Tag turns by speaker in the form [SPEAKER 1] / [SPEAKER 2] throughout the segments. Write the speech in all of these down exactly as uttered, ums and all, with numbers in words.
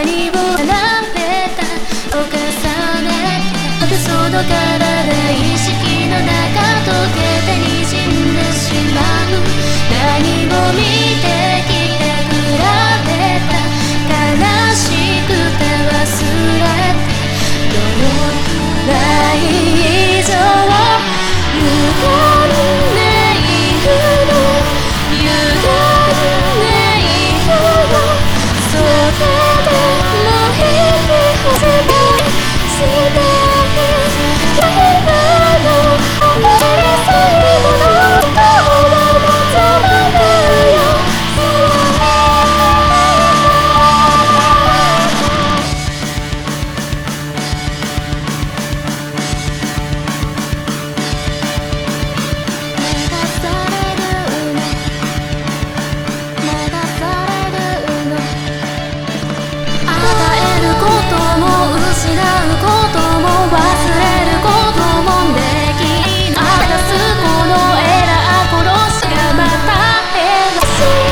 [SPEAKER 1] 何を並べた重ねてて届かない意識の中溶けて滲んでしまう何も見てきて比べた悲しくて忘れてどのくらい以上歪んでいるの歪んでいるのそれでも引き寄せてして今の思い最後の声を求めるよ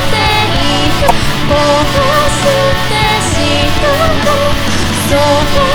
[SPEAKER 1] そう